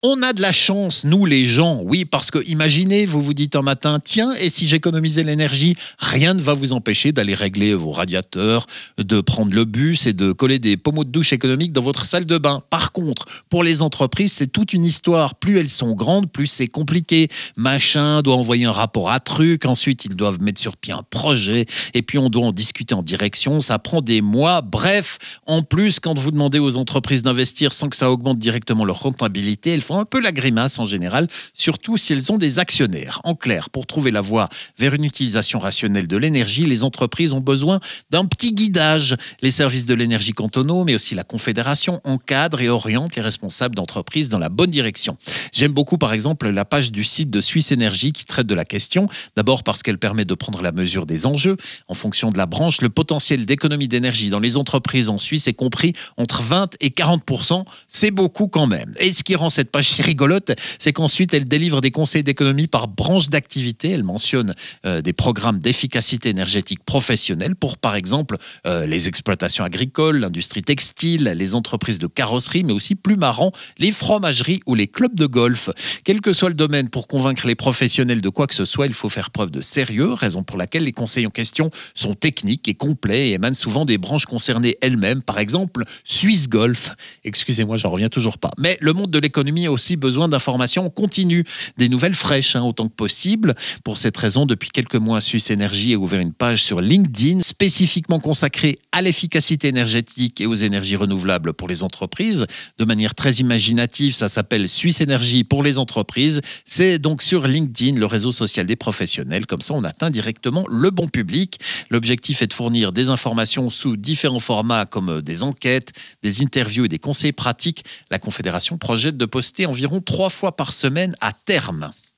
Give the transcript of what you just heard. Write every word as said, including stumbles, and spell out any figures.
On a de la chance, nous les gens, oui, parce que imaginez, vous vous dites un matin, tiens, et si j'économisais l'énergie, rien ne va vous empêcher d'aller régler vos radiateurs, de prendre le bus et de coller des pommeaux de douche économiques dans votre salle de bain. Par contre, pour les entreprises, c'est toute une histoire. Plus elles sont grandes, plus c'est compliqué. Machin doit envoyer un rapport à truc, ensuite ils doivent mettre sur pied un projet, et puis on doit en discuter en direction, ça prend des mois. Bref, en plus, quand vous demandez aux entreprises d'investir sans que ça augmente directement leur rentabilité, elles font un peu la grimace en général, surtout si elles ont des actionnaires. En clair, pour trouver la voie vers une utilisation rationnelle de l'énergie, les entreprises ont besoin d'un petit guidage. Les services de l'énergie cantonaux, mais aussi la Confédération, encadrent et orientent les responsables d'entreprises dans la bonne direction. J'aime beaucoup, par exemple, la page du site de Suisse Énergie qui traite de la question. D'abord parce qu'elle permet de prendre la mesure des enjeux. En fonction de la branche, le potentiel d'économie d'énergie dans les entreprises en Suisse est compris entre vingt et quarante pour cent. C'est beaucoup quand même. Et ce qui rend cette page si rigolote, c'est qu'ensuite, elle délivre des conseils d'économie par branche d'activité. Elle mentionne euh, des programmes d'efficacité énergétique professionnelle pour, par exemple, euh, les exploitations agricoles, l'industrie textile, les entreprises de carrosserie, mais aussi, plus marrant, les fromageries ou les clubs de golf. Quel que soit le domaine, pour convaincre les professionnels de quoi que ce soit, il faut faire preuve de sérieux, raison pour laquelle les conseils en question sont techniques et complets et émanent souvent des branches concernées elles-mêmes, par exemple Suisse Golf. Excusez-moi, j'en reviens toujours pas. Mais le monde de l'économie a aussi besoin d'informations continues, des nouvelles fraîches hein, autant que possible. Pour cette raison, depuis quelques mois, Suisse Énergie a ouvert une page sur LinkedIn spécifiquement consacrée à l'efficacité énergétique et aux énergies renouvelables pour les entreprises. De manière très imaginative, ça s'appelle Suisse Énergie pour les entreprises. C'est donc sur LinkedIn, le réseau social des professionnels. Comme ça, on atteint directement le bon public. L'objectif est de fournir des informations sous différents formats comme des enquêtes, des interviews et des conseils pratiques. La Confédération projette de poster environ trois fois par semaine à terme.